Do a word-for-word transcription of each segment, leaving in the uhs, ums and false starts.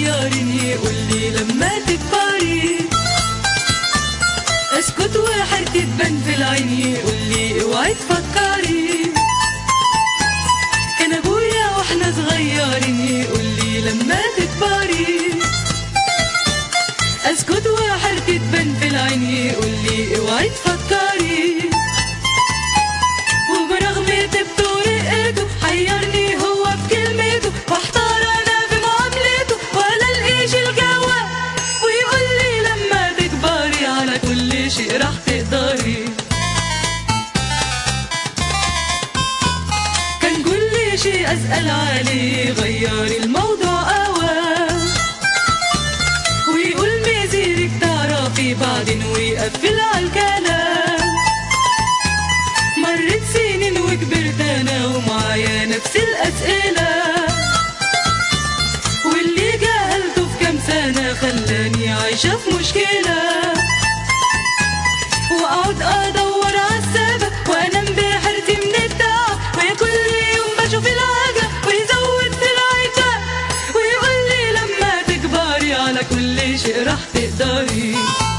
صغيرين يقول لي لما تكبري. اسكت وحيرتي تبان في العين يقول لي اوعي تفكري. كان ابويا واحنا صغيرين يقول لي لما تكبري. اسكت وحيرتي تبان في العين يقول لي اوعي تفكري. وبرغم طيبته ورقته حيرني هو بكلمته، واحتار انا في معاملته ولا الاقيش الجواب. ويقول لي لما تكبري على كل شيء راح تقدري. كان كل شيء اسال عليه غير الموضوع اوام. ويقول مزيرك تعرفي بعدين ويقفل عالكلام. مرت سنين وكبرت انا ومعايا نفس الاسئله، واللي جهلته في كام سنه خلاني عايشه في مشكله. واقعد ادور عالسبب وانام بحيرتي من التعب، ويا كل يوم بشوف العجب ويزود في العتاب. ويقول لي لما تكبري على كل شيء راح تقدري.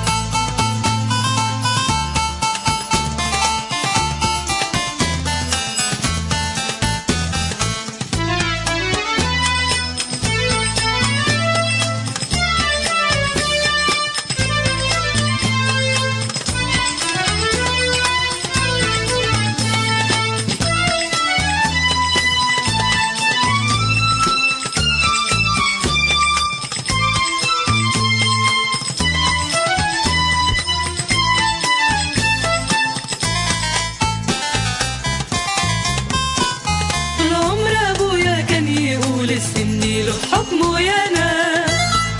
السن له حكمه يا ناس،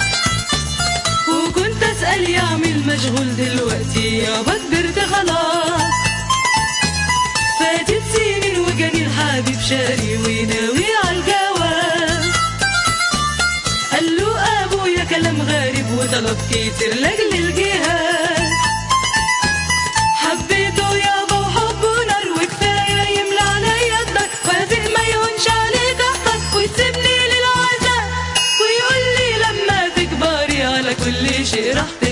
وكنت اسال يعمل مشغول دلوقتي يابا كبرت خلاص. فاتت سنين وجاني الحبيب شاري وناوي عالجواز. قال له ابويا كلام غريب وطلب كتير لاجل الجهاز. حبيته يابا وحبه نار وكفايه يملى عليا الدار، وافق ما يهونش عليك اكتر وتسيبني للعذاب. ويقول لي لما تكبري على كل شيء راح